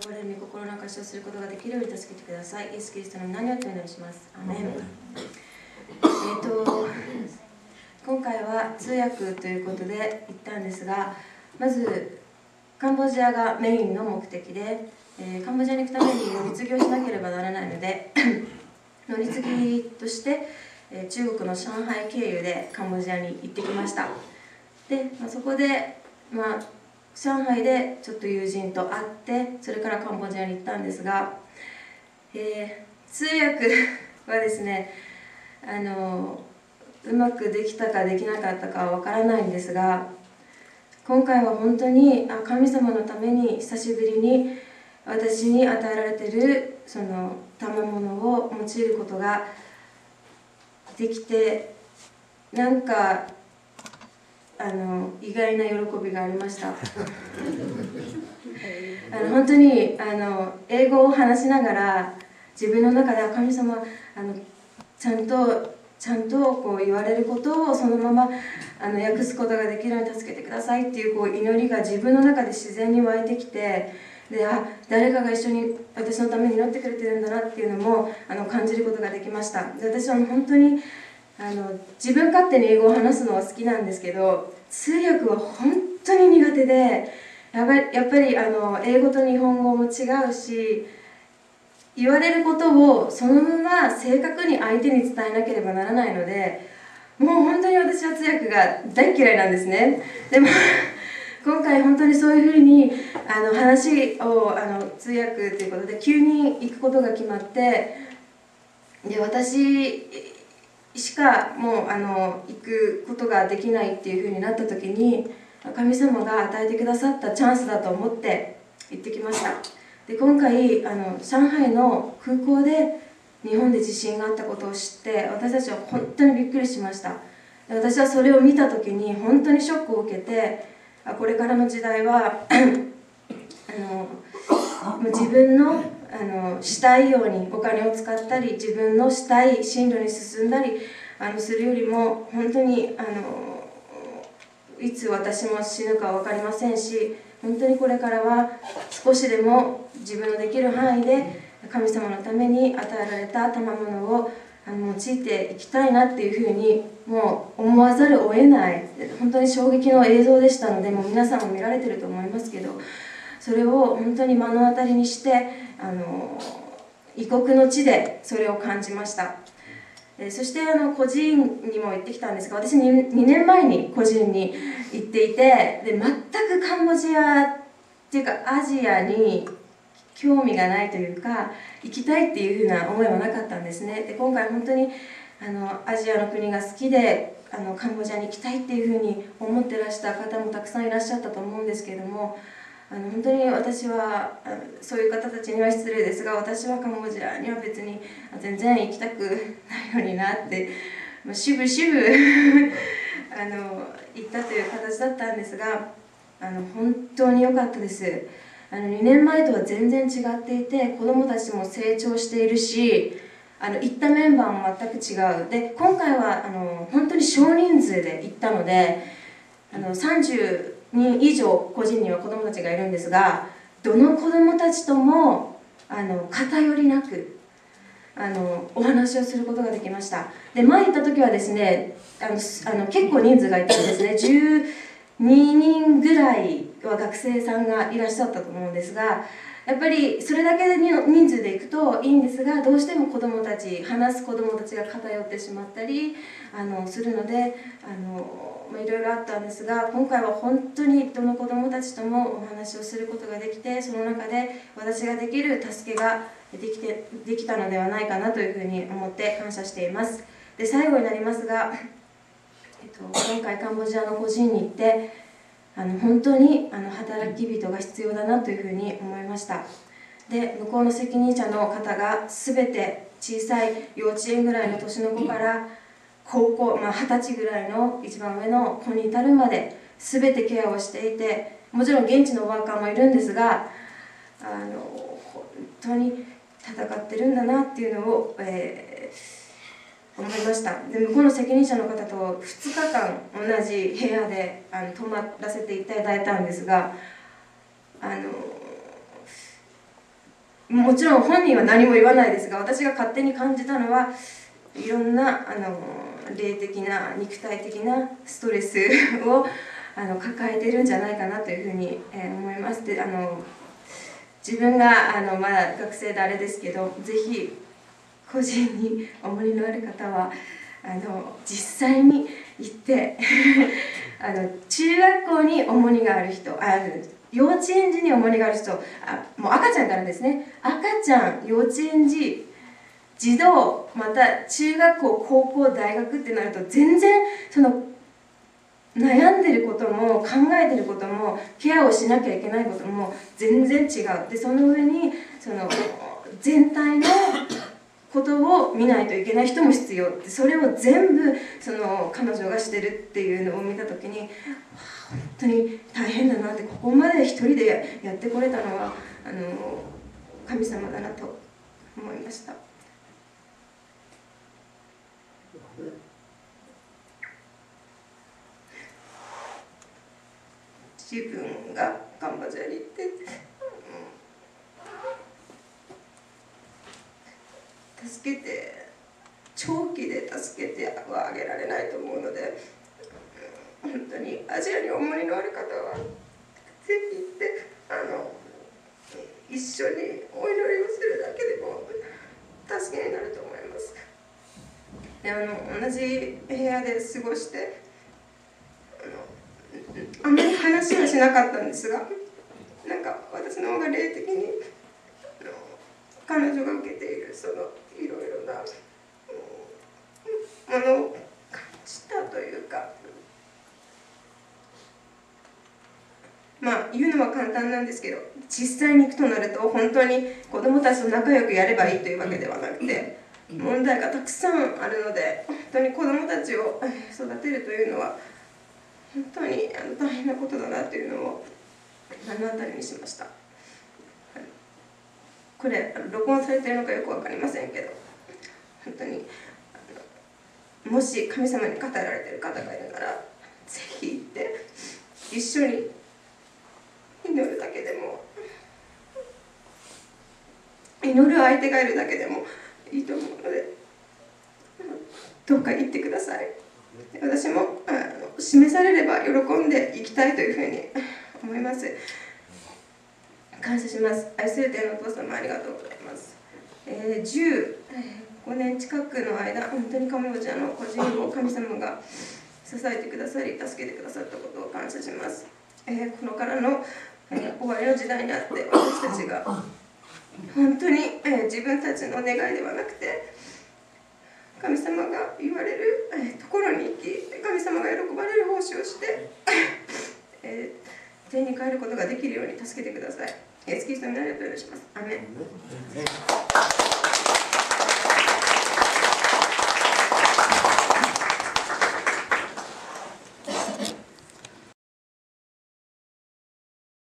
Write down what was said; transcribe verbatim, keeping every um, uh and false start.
我々の心の証しをすることができるように助けてください。イエス・キリストの名によってお祈りします。アーメン。えっと今回は通訳ということで行ったんですが、まずカンボジアがメインの目的で、えー、カンボジアに行くために乗り継ぎをしなければならないので乗り継ぎとして、えー、中国の上海経由でカンボジアに行ってきました。で、まあ、そこで、まあ、上海でちょっと友人と会って、それからカンボジアに行ったんですが、えー、通訳はですね、あのうまくできたかできなかったかはわからないんですが、今回は本当にあ神様のために久しぶりに私に与えられているその賜物を用いることができて、なんかあの意外な喜びがありました。あの本当にあの英語を話しながら自分の中では神様あのちゃんとちゃんとこう言われることをそのままあの訳すことができるように助けてくださいっていう、こう祈りが自分の中で自然に湧いてきて、であ誰かが一緒に私のために祈ってくれてるんだなっていうのもあの感じることができました。で私は本当にあの自分勝手に英語を話すのは好きなんですけど、通訳は本当に苦手で、やっぱり、やっぱりあの英語と日本語も違うし、言われることをそのまま正確に相手に伝えなければならないので、もう本当に私は通訳が大嫌いなんですね。でも今回本当にそういうふうにあの話をあの通訳ということで急に行くことが決まって、で私しかもうあの行くことができないっていうふうになった時に、神様が与えてくださったチャンスだと思って行ってきました。で今回あの上海の空港で日本で地震があったことを知って、私たちは本当にびっくりしました。で私はそれを見た時に本当にショックを受けて、あこれからの時代はあの自分のあのしたいようにお金を使ったり、自分のしたい進路に進んだりあのするよりも、本当にあのいつ私も死ぬか分かりませんし、本当にこれからは少しでも自分のできる範囲で神様のために与えられた賜物を用いていきたいなっていうふうにもう思わざるを得ない、本当に衝撃の映像でしたので、もう皆さんも見られてると思いますけど、それを本当に目の当たりにしてあの異国の地でそれを感じました。そしてあの個人にも行ってきたんですが、私 2, 2年前に個人に行っていて、で全くカンボジアっていうかアジアに興味がないというか、行きたいっていうふうな思いはなかったんですね。で今回本当にあのアジアの国が好きであのカンボジアに行きたいっていうふうに思ってらした方もたくさんいらっしゃったと思うんですけれども、あの本当に私はそういう方たちには失礼ですが、私はカンボジアには別に全然行きたくないのになって、まあ、しぶしぶあの行ったという形だったんですが、あの本当に良かったです。あのにねんまえとは全然違っていて、子どもたちも成長しているし、あの行ったメンバーも全く違う。で今回はあの本当に少人数で行ったので、あのさんじゅうにん以上個人には子どもたちがいるんですが、どの子どもたちともあの偏りなくあのお話をすることができました。で前行った時はですね、あのあの結構人数がいたんですね。じゅうににんぐらいは学生さんがいらっしゃったと思うんですが、やっぱりそれだけで人数で行くといいんですが、どうしても子どもたち話す子どもたちが偏ってしまったりあのするので、あの、まあ、いろいろあったんですが、今回は本当にどの子どもたちともお話をすることができて、その中で私ができる助けができてできたのではないかなというふうに思って感謝しています。で最後になりますが、えっと、今回カンボジアの個人に行ってあの本当にあの働き人が必要だなというふうに思いました。で向こうの責任者の方が全て小さい幼稚園ぐらいの年の子から高校、まあ、はたちぐらいの一番上の子に至るまで全てケアをしていて、もちろん現地のワーカーもいるんですが、あの本当に戦ってるんだなっていうのを、えー、思いました。で向こうの責任者の方とふつかかん同じ部屋であの泊まらせていただいたんですが、あのもちろん本人は何も言わないですが、私が勝手に感じたのはいろんなあの霊的な肉体的なストレスをあの抱えているんじゃないかなというふうに、えー、思います。で、あの自分があのまだ学生であれですけど、ぜひ個人に重荷のある方はあの実際に行ってあの中学校に重荷がある人、あ幼稚園児に重荷がある人、あもう赤ちゃんからですね、赤ちゃん、幼稚園児、児童、また中学校、高校、大学ってなると全然その悩んでることも考えてることもケアをしなきゃいけないことも全然違う。でその上にその全体のことを見ないといけない人も必要。でそれを全部その彼女がしてるっていうのを見た時に、本当に大変だなって、ここまで一人でやってこれたのはあの神様だなと思いました。自分がカンボジアに行って、うん、助けて長期で助けてはあげられないと思うので、本当にアジアに重荷のある方はぜひ行ってあの一緒にお祈りをするだけでも助けになると思います。であの同じ部屋で過ごしてあのあんまり話はしなかったんですが、なんか私の方が霊的にあの彼女が受けているそのいろいろなものを感じたというか、まあ言うのは簡単なんですけど、実際に行くとなると本当に子どもたちと仲良くやればいいというわけではなくて、問題がたくさんあるので、本当に子どもたちを育てるというのは本当にあの大変なことだなというのを目の当たりにしました。これ録音されているのかよく分かりませんけど、本当にあのもし神様に語られている方がいるならぜひ行って一緒に祈るだけでも、祈る相手がいるだけでもいいと思うので、どうか行ってください。私もあの示されれば喜んでいきたいというふうに思います。感謝します。愛する天のお父様、ありがとうございます。えー、じゅうごねん近くの間、本当にカンボジアの個人を神様が支えてくださり助けてくださったことを感謝します。えー、このからの、えー、終わりの時代にあって私たちが本当に、えー、自分たちの願いではなくて神様が言われる、えー、ところに行き、神様が喜ばれる奉仕をして、えー、天に帰ることができるように助けてください。イエスキリストの皆によってお願いします。アーメン。